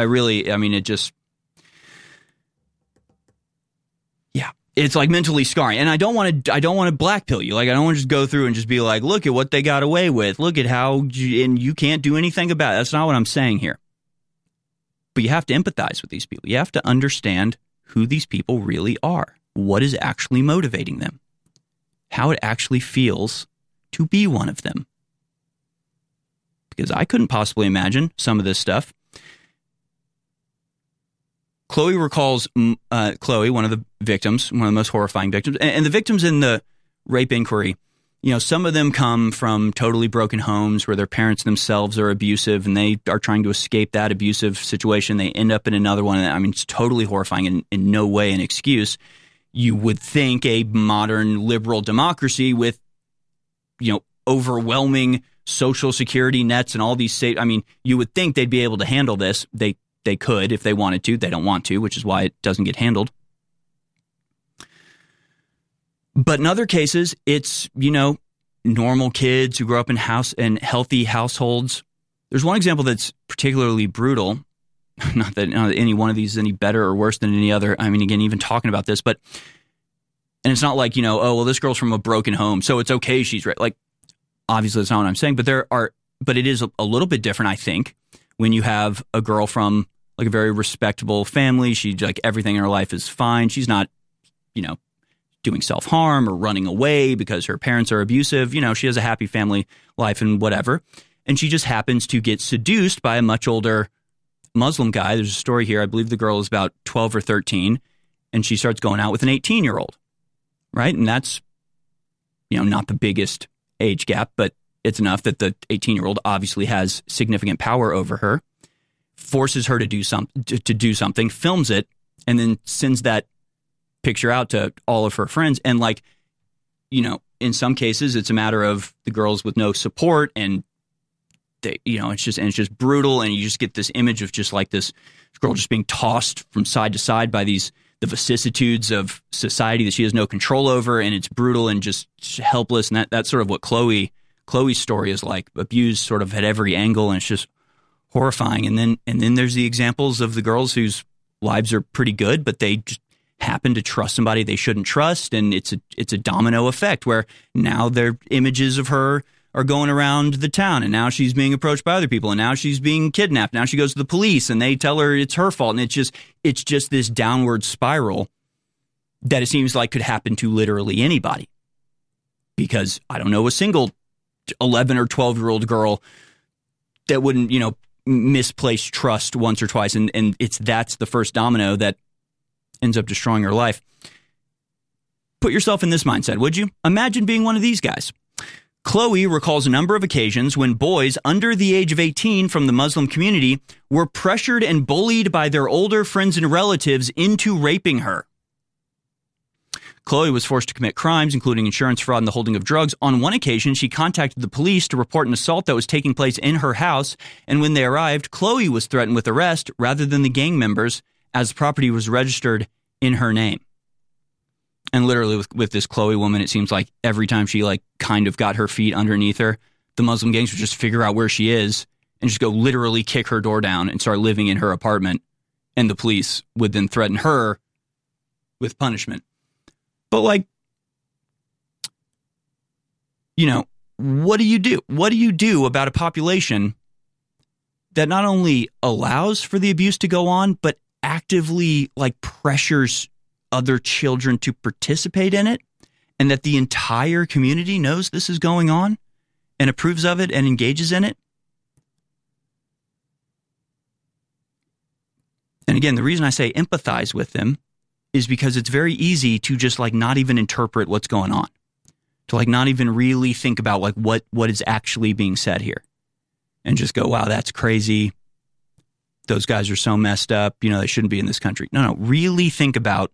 Speaker 1: It's like mentally scarring, and I don't want to black pill you. I don't want to just go through and just be like, look at what they got away with. Look at how, and you can't do anything about it. That's not what I'm saying here. But you have to empathize with these people. You have to understand who these people really are. What is actually motivating them? How it actually feels to be one of them. Because I couldn't possibly imagine some of this stuff. Chloe recalls, Chloe, one of the victims, one of the most horrifying victims, and the victims in the rape inquiry, some of them come from totally broken homes where their parents themselves are abusive and they are trying to escape that abusive situation. They end up in another one. It's totally horrifying and in no way an excuse. You would think a modern liberal democracy with, overwhelming social security nets and all these you would think they'd be able to handle this. They could if they wanted to. They don't want to, which is why it doesn't get handled. But in other cases, it's, normal kids who grow up in healthy households. There's one example that's particularly brutal. Not that any one of these is any better or worse than any other. Again, even talking about this, and it's not like, this girl's from a broken home, so it's okay she's right. Obviously, that's not what I'm saying, but it is a little bit different, I think, when you have a girl from a very respectable family. She everything in her life is fine. She's not, doing self-harm or running away because her parents are abusive. She has a happy family life and whatever. And she just happens to get seduced by a much older Muslim guy. There's a story here. I believe the girl is about 12 or 13, and she starts going out with an 18-year-old, right? And that's, not the biggest age gap, but it's enough that the 18-year-old obviously has significant power over her, forces her to do something, films it, and then sends that picture out to all of her friends. And in some cases, it's a matter of the girls with no support, and it's just brutal, and you just get this image of just like this girl just being tossed from side to side by the vicissitudes of society that she has no control over, and it's brutal and just helpless, and that's sort of what Chloe's story is like, abused sort of at every angle, and it's just horrifying. And then there's the examples of the girls whose lives are pretty good, but they just happen to trust somebody they shouldn't trust, and it's a domino effect where now their images of her are going around the town, and now she's being approached by other people, and now she's being kidnapped. Now she goes to the police, and they tell her it's her fault, and it's just this downward spiral that it seems like could happen to literally anybody. Because I don't know a single 11 or 12-year-old girl that wouldn't, misplace trust once or twice, and that's the first domino that ends up destroying her life. Put yourself in this mindset, would you? Imagine being one of these guys. Chloe recalls a number of occasions when boys under the age of 18 from the Muslim community were pressured and bullied by their older friends and relatives into raping her. Chloe was forced to commit crimes, including insurance fraud and the holding of drugs. On one occasion, she contacted the police to report an assault that was taking place in her house, and when they arrived, Chloe was threatened with arrest rather than the gang members, as the property was registered in her name. And literally with this Chloe woman, it seems like every time she kind of got her feet underneath her, the Muslim gangs would just figure out where she is and just go literally kick her door down and start living in her apartment. And the police would then threaten her with punishment. But what do you do? What do you do about a population that not only allows for the abuse to go on, but actively pressures other children to participate in it, and that the entire community knows this is going on and approves of it and engages in it? And again, the reason I say empathize with them is because it's very easy to just not even interpret what's going on, to not even really think about what is actually being said here, and just go, wow, that's crazy. Those guys are so messed up. They shouldn't be in this country. No, really think about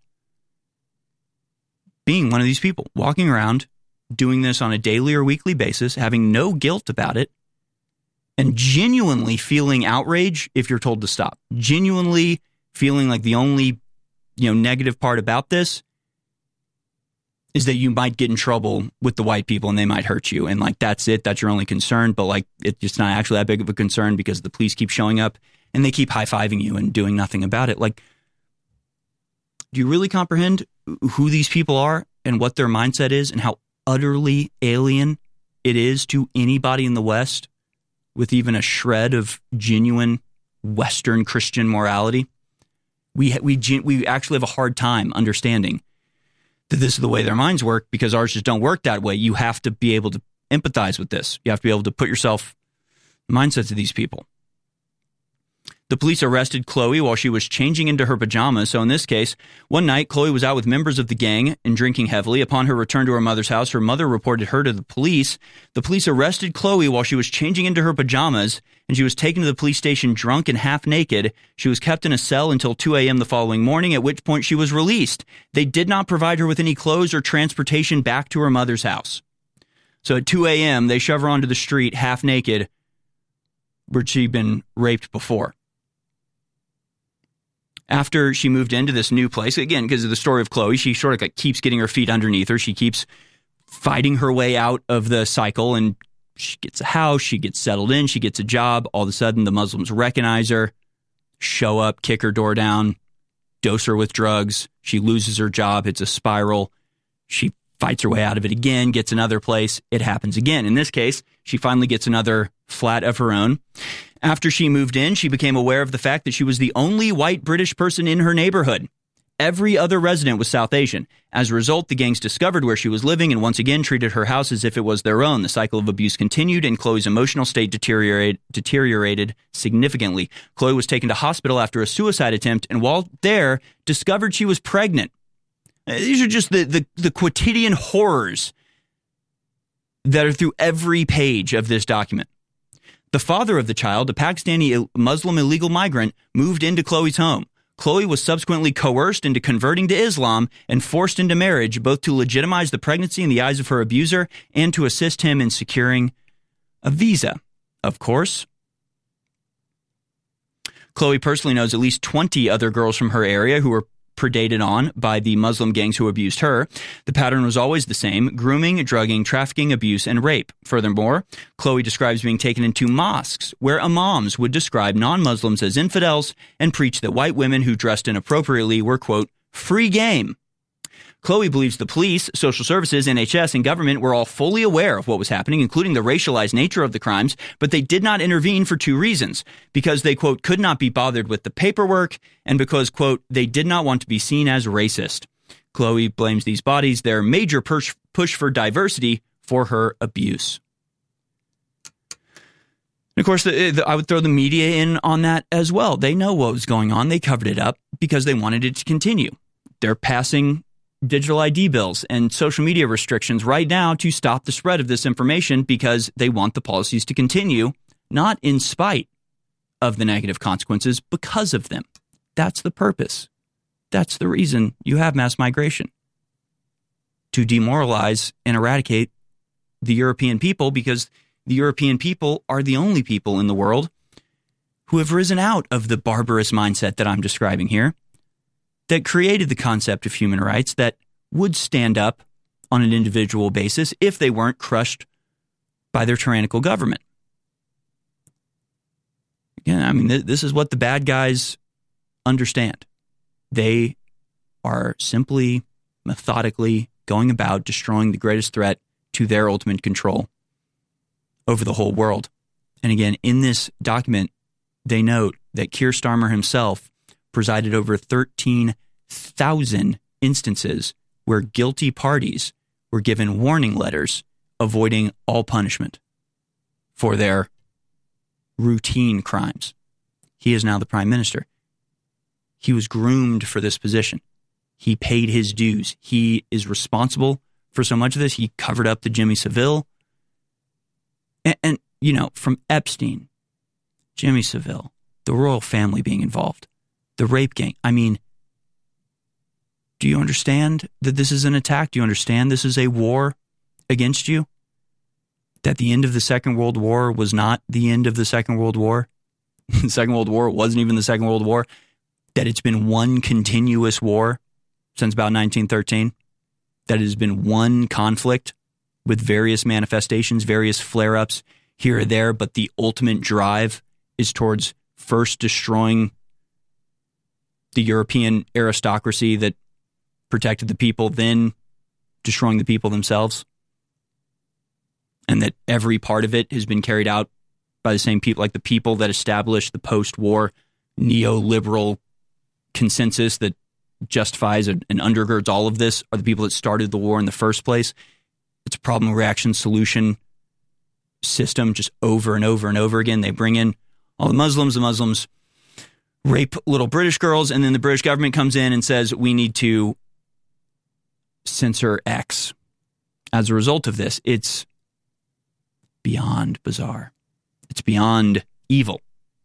Speaker 1: being one of these people, walking around, doing this on a daily or weekly basis, having no guilt about it, and genuinely feeling outrage if you're told to stop. Genuinely feeling like the only, negative part about this is that you might get in trouble with the white people and they might hurt you. And that's it. That's your only concern. But it's just not actually that big of a concern because the police keep showing up and they keep high-fiving you and doing nothing about it. Do you really comprehend who these people are and what their mindset is and how utterly alien it is to anybody in the West with even a shred of genuine Western Christian morality? We actually have a hard time understanding that this is the way their minds work, because ours just don't work that way. You have to be able to empathize with this. You have to be able to put yourself in the mindsets of these people. The police arrested Chloe while she was changing into her pajamas. So in this case, one night, Chloe was out with members of the gang and drinking heavily. Upon her return to her mother's house, her mother reported her to the police. The police arrested Chloe while she was changing into her pajamas, and she was taken to the police station drunk and half naked. She was kept in a cell until 2 a.m. the following morning, at which point she was released. They did not provide her with any clothes or transportation back to her mother's house. So at 2 a.m., they shove her onto the street half naked, where she'd been raped before. After she moved into this new place, again, because of the story of Chloe, she sort of keeps getting her feet underneath her. She keeps fighting her way out of the cycle, and she gets a house, she gets settled in, she gets a job. All of a sudden, the Muslims recognize her, show up, kick her door down, dose her with drugs. She loses her job. It's a spiral. She fights her way out of it again, gets another place. It happens again. In this case, she finally gets another flat of her own. After she moved in, she became aware of the fact that she was the only white British person in her neighborhood. Every other resident was South Asian. As a result, the gangs discovered where she was living and once again treated her house as if it was their own. The cycle of abuse continued, and Chloe's emotional state deteriorated significantly. Chloe was taken to hospital after a suicide attempt, and while there, discovered she was pregnant. These are just the quotidian horrors that are through every page of this document. The father of the child, a Pakistani Muslim illegal migrant, moved into Chloe's home. Chloe was subsequently coerced into converting to Islam and forced into marriage, both to legitimize the pregnancy in the eyes of her abuser and to assist him in securing a visa. Of course, Chloe personally knows at least 20 other girls from her area who were predated on by the Muslim gangs who abused her. The pattern was always the same: grooming, drugging, trafficking, abuse, and rape. Furthermore, Chloe describes being taken into mosques where imams would describe non-Muslims as infidels and preach that white women who dressed inappropriately were, quote, free game. Chloe believes the police, social services, NHS, and government were all fully aware of what was happening, including the racialized nature of the crimes, but they did not intervene for two reasons: because they, quote, could not be bothered with the paperwork, and because, quote, they did not want to be seen as racist. Chloe blames these bodies, their major push for diversity, for her abuse. And of course, I would throw the media in on that as well. They know what was going on. They covered it up because they wanted it to continue. They're passing digital ID bills and social media restrictions right now to stop the spread of this information because they want the policies to continue, not in spite of the negative consequences, because of them. That's the purpose. That's the reason you have mass migration. To demoralize and eradicate the European people, because the European people are the only people in the world who have risen out of the barbarous mindset that I'm describing here, that created the concept of human rights, that would stand up on an individual basis if they weren't crushed by their tyrannical government. Again, I mean, this is what the bad guys understand. They are simply, methodically going about destroying the greatest threat to their ultimate control over the whole world. And again, in this document, they note that Keir Starmer himself presided over 13,000 instances where guilty parties were given warning letters avoiding all punishment for their routine crimes. He is now the prime minister. He was groomed for this position. He paid his dues. He is responsible for so much of this. He covered up the Jimmy Savile. And you know, from Epstein, Jimmy Savile, the royal family being involved, the rape gang. I mean, do you understand that this is an attack? Do you understand this is a war against you? That the end of the Second World War was not the end of the Second World War? The Second World War wasn't even the Second World War? That it's been one continuous war since about 1913? That it has been one conflict with various manifestations, various flare-ups here or there, but the ultimate drive is towards first destroying the European aristocracy that protected the people, then destroying the people themselves, and that every part of it has been carried out by the same people, like the people that established the post-war neoliberal consensus that justifies and undergirds all of this are the people that started the war in the first place. It's a problem, reaction, solution system just over and over and over again. They bring in all the Muslims rape little British girls, and then the British government comes in and says, we need to censor X. As a result of this, it's beyond bizarre. It's beyond evil.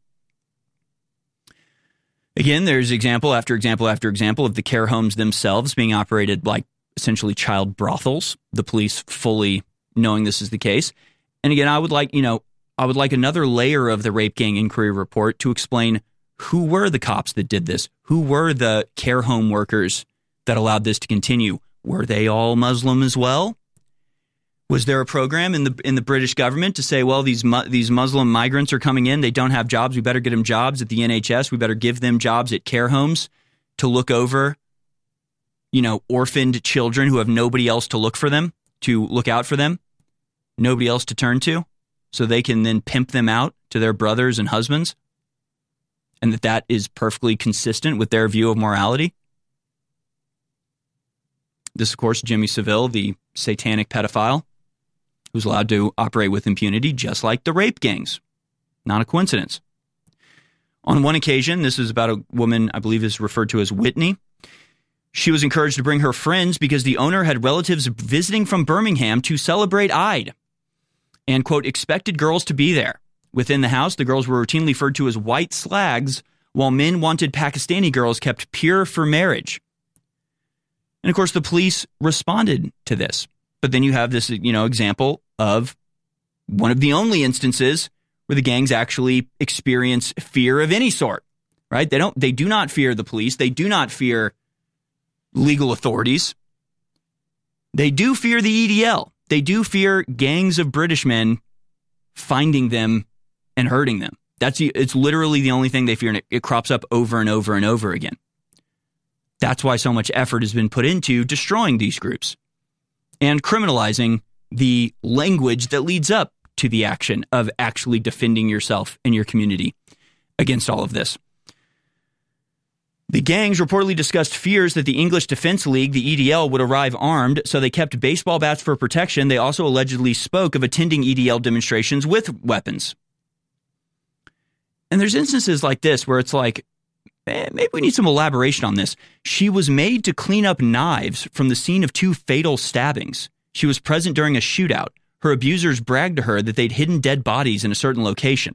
Speaker 1: Again, there's example after example after example of the care homes themselves being operated like essentially child brothels, the police fully knowing this is the case. And again, I would like another layer of the rape gang inquiry report to explain who were the cops that did this? Who were the care home workers that allowed this to continue? Were they all Muslim as well? Was there a program in the British government to say, well, these Muslim migrants are coming in, they don't have jobs, we better get them jobs at the NHS, we better give them jobs at care homes to look over, orphaned children who have nobody else to look out for them, nobody else to turn to, so they can then pimp them out to their brothers and husbands, and that is perfectly consistent with their view of morality? This, of course, Jimmy Savile, the satanic pedophile, who's allowed to operate with impunity, just like the rape gangs. Not a coincidence. On one occasion, this is about a woman I believe is referred to as Whitney. She was encouraged to bring her friends because the owner had relatives visiting from Birmingham to celebrate Eid and, quote, expected girls to be there. Within the house, the girls were routinely referred to as white slags, while men wanted Pakistani girls kept pure for marriage. And of course, the police responded to this. But then you have this, example of one of the only instances where the gangs actually experience fear of any sort, right? They do not fear the police. They do not fear legal authorities. They do fear the EDL. They do fear gangs of British men finding them and hurting them. It's literally the only thing they fear, and it crops up over and over and over again. That's why so much effort has been put into destroying these groups and criminalizing the language that leads up to the action of actually defending yourself and your community against all of this. The gangs reportedly discussed fears that the English Defence League, the EDL, would arrive armed, so they kept baseball bats for protection. They also allegedly spoke of attending EDL demonstrations with weapons. And there's instances like this where it's like, maybe we need some elaboration on this. She was made to clean up knives from the scene of 2 fatal stabbings. She was present during a shootout. Her abusers bragged to her that they'd hidden dead bodies in a certain location.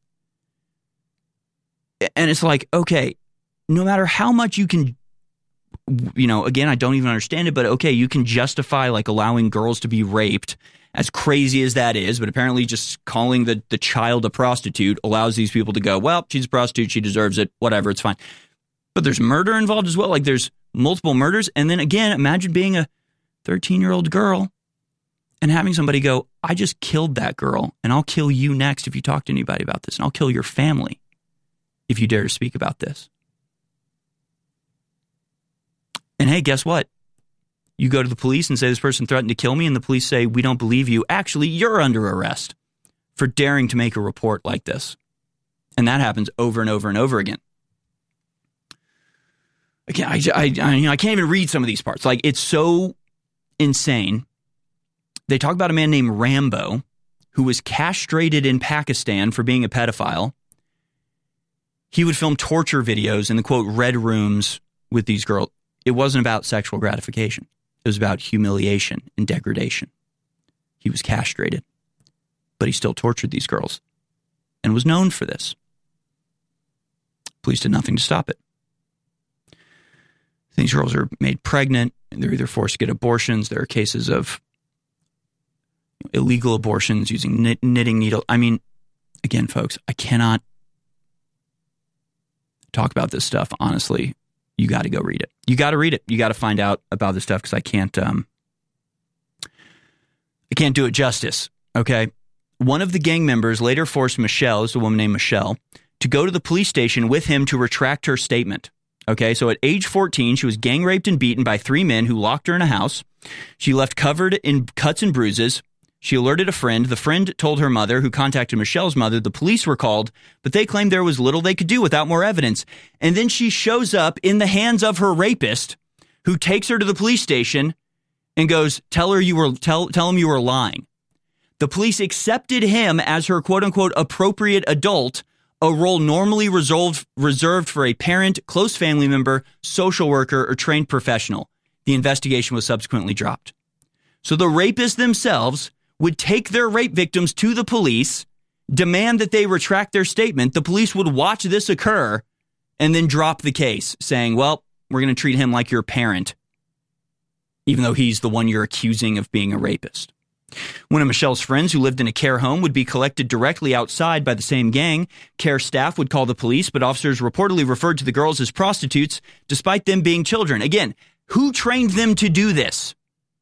Speaker 1: And it's like, okay, no matter how much you can, again, I don't even understand it, but okay, you can justify like allowing girls to be raped, as crazy as that is, but apparently just calling the child a prostitute allows these people to go, well, she's a prostitute, she deserves it, whatever, it's fine. But there's murder involved as well, like there's multiple murders, and then again, imagine being a 13-year-old girl and having somebody go, I just killed that girl, and I'll kill you next if you talk to anybody about this, and I'll kill your family if you dare to speak about this. And hey, guess what? You go to the police and say this person threatened to kill me, and the police say, we don't believe you. Actually, you're under arrest for daring to make a report like this. And that happens over and over and over again. Again, I can't even read some of these parts. Like, it's so insane. They talk about a man named Rambo who was castrated in Pakistan for being a pedophile. He would film torture videos in the, quote, red rooms with these girls. It wasn't about sexual gratification. It was about humiliation and degradation. He was castrated, but he still tortured these girls and was known for this. Police did nothing to stop it. These girls are made pregnant, and they're either forced to get abortions. There are cases of illegal abortions using knitting needle. I mean, again, folks, I cannot talk about this stuff, honestly. You got to go read it. You got to read it. You got to find out about this stuff because I can't do it justice. Okay. One of the gang members later forced Michelle, it's a woman named Michelle, to go to the police station with him to retract her statement. Okay. So at age 14, she was gang raped and beaten by 3 men who locked her in a house. She left covered in cuts and bruises. She alerted a friend. The friend told her mother, who contacted Michelle's mother. The police were called, but they claimed there was little they could do without more evidence. And then she shows up in the hands of her rapist, who takes her to the police station and goes, tell him you were lying. The police accepted him as her quote-unquote appropriate adult, a role normally reserved for a parent, close family member, social worker, or trained professional. The investigation was subsequently dropped. So the rapists themselves would take their rape victims to the police, demand that they retract their statement. The police would watch this occur and then drop the case, saying, well, we're going to treat him like your parent, even though he's the one you're accusing of being a rapist. One of Michelle's friends who lived in a care home would be collected directly outside by the same gang. Care staff would call the police, but officers reportedly referred to the girls as prostitutes, despite them being children. Again, who trained them to do this?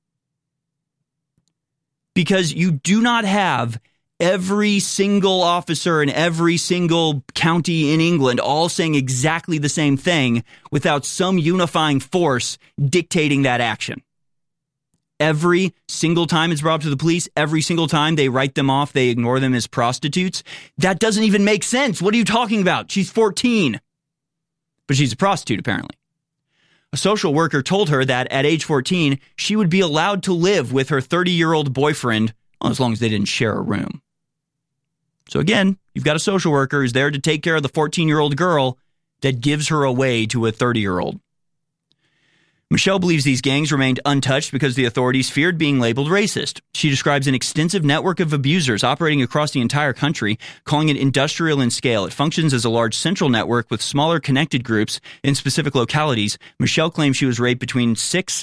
Speaker 1: Because you do not have every single officer in every single county in England all saying exactly the same thing without some unifying force dictating that action. Every single time it's brought up to the police, every single time they write them off, they ignore them as prostitutes. That doesn't even make sense. What are you talking about? She's 14. But she's a prostitute, apparently. A social worker told her that at age 14, she would be allowed to live with her 30-year-old boyfriend, well, as long as they didn't share a room. So again, you've got a social worker who's there to take care of the 14-year-old girl that gives her away to a 30-year-old. Michelle believes these gangs remained untouched because the authorities feared being labeled racist. She describes an extensive network of abusers operating across the entire country, calling it industrial in scale. It functions as a large central network with smaller connected groups in specific localities. Michelle claims she was raped between 600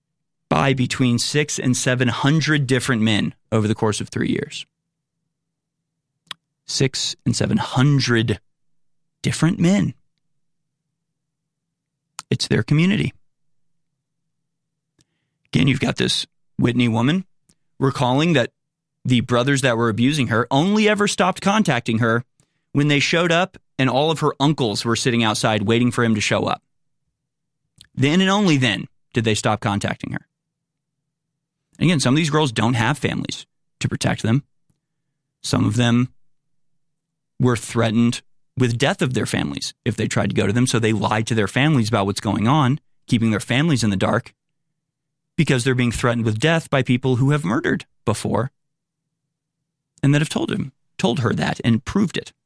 Speaker 1: and 700 different men over the course of 3 years. 600 and 700 different men. It's their community. Again, you've got this Whitney woman recalling that the brothers that were abusing her only ever stopped contacting her when they showed up and all of her uncles were sitting outside waiting for him to show up. Then and only then did they stop contacting her. And again, some of these girls don't have families to protect them. Some of them were threatened with death of their families if they tried to go to them, so they lied to their families about what's going on, keeping their families in the dark, because they're being threatened with death by people who have murdered before and that have told her that and proved it.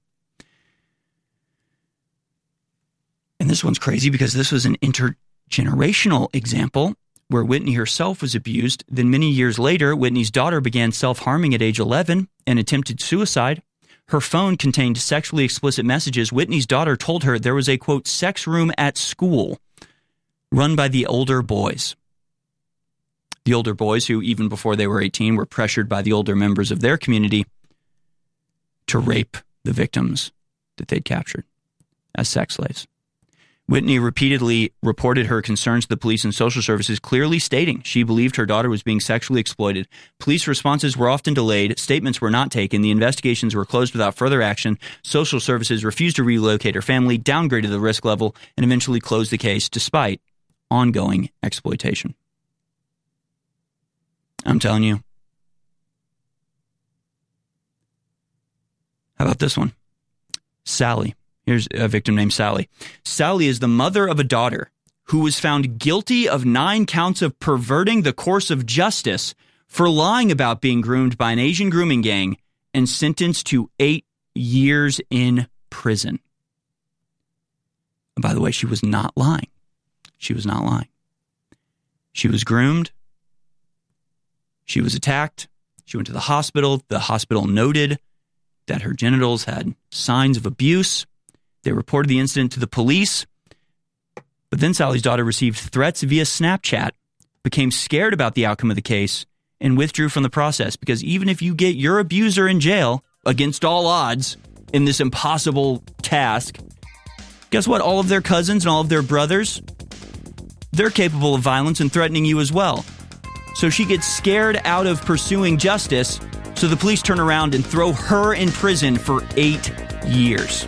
Speaker 1: And this one's crazy because this was an intergenerational example where Whitney herself was abused. Then many years later, Whitney's daughter began self-harming at age 11 and attempted suicide. Her phone contained sexually explicit messages. Whitney's daughter told her there was a, quote, sex room at school run by the older boys. The older boys who, even before they were 18, were pressured by the older members of their community to rape the victims that they'd captured as sex slaves. Whitney repeatedly reported her concerns to the police and social services, clearly stating she believed her daughter was being sexually exploited. Police responses were often delayed. Statements were not taken. The investigations were closed without further action. Social services refused to relocate her family, downgraded the risk level, and eventually closed the case despite ongoing exploitation. I'm telling you. How about this one? Sally. Here's a victim named Sally. Sally is the mother of a daughter who was found guilty of 9 counts of perverting the course of justice for lying about being groomed by an Asian grooming gang and sentenced to 8 years in prison. And by the way, she was not lying. She was not lying. She was groomed. She was attacked. She went to the hospital. The hospital noted that her genitals had signs of abuse. They reported the incident to the police. But then Sally's daughter received threats via Snapchat, became scared about the outcome of the case, and withdrew from the process. Because even if you get your abuser in jail, against all odds, in this impossible task, guess what? All of their cousins and all of their brothers, they're capable of violence and threatening you as well. So she gets scared out of pursuing justice, so the police turn around and throw her in prison for 8 years.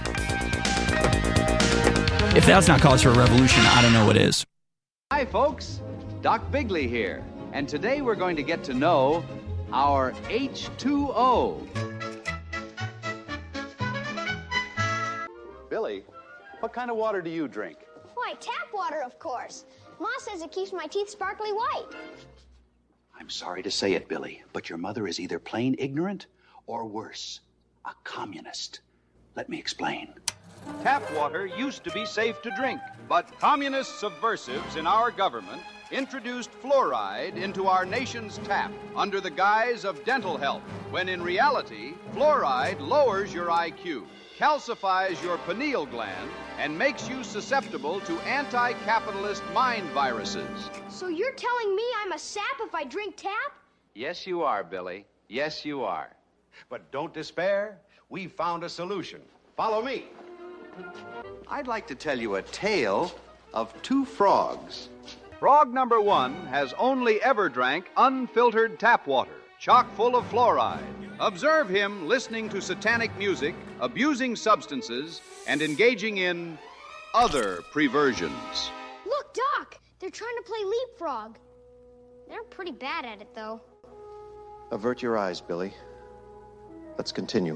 Speaker 1: If that's not cause for a revolution, I don't know what is.
Speaker 9: Hi, folks. Doc Bigley here. And today we're going to get to know our H2O. Billy, what kind of water do you drink?
Speaker 10: Why, tap water, of course. Ma says it keeps my teeth sparkly white.
Speaker 9: I'm sorry to say it, Billy, but your mother is either plain ignorant or worse, a communist. Let me explain.
Speaker 11: Tap water used to be safe to drink, but communist subversives in our government introduced fluoride into our nation's tap under the guise of dental health, when in reality, fluoride lowers your IQ, calcifies your pineal gland, and makes you susceptible to anti-capitalist mind viruses.
Speaker 10: So you're telling me I'm a sap if I drink tap?
Speaker 9: Yes, you are, Billy. Yes, you are.
Speaker 11: But don't despair. We found a solution. Follow me.
Speaker 9: I'd like to tell you a tale of 2 frogs.
Speaker 11: Frog number 1 has only ever drank unfiltered tap water, chock full of fluoride. Observe him listening to satanic music, abusing substances, and engaging in other perversions.
Speaker 10: Look, Doc, they're trying to play leapfrog. They're pretty bad at it, though.
Speaker 12: Avert your eyes, Billy. Let's continue.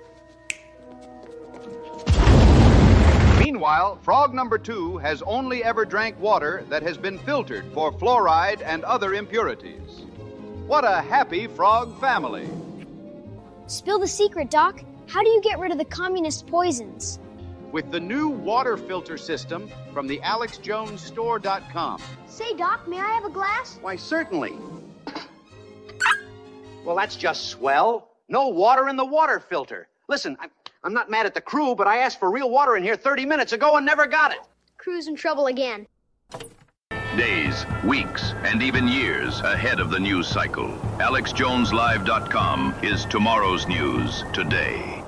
Speaker 11: Meanwhile, frog number 2 has only ever drank water that has been filtered for fluoride and other impurities. What a happy frog family.
Speaker 10: Spill the secret, Doc. How do you get rid of the communist poisons?
Speaker 11: with the new water filter system from the AlexJonesStore.com.
Speaker 10: Say, Doc, may I have a glass?
Speaker 9: Why, certainly. Well, that's just swell. No water in the water filter. Listen, I'm not mad at the crew, but I asked for real water in here 30 minutes ago and never got it.
Speaker 10: Crew's in trouble again.
Speaker 8: Days, weeks, and even years ahead of the news cycle. AlexJonesLive.com is tomorrow's news today.